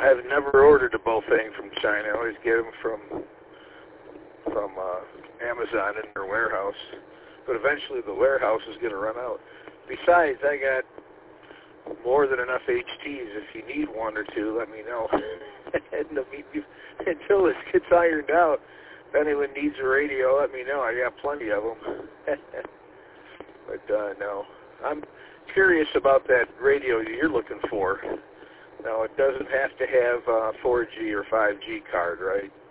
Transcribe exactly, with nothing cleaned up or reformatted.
I've never ordered a Baofeng from China. I always get them from from uh, Amazon in their warehouse. But eventually the warehouse is going to run out. Besides, I got more than enough H Ts. If you need one or two, let me know. And until this gets ironed out, if anyone needs a radio, let me know. I got plenty of them. But uh, no, I'm curious about that radio you're looking for. Now, it doesn't have to have a four G or five G card, right?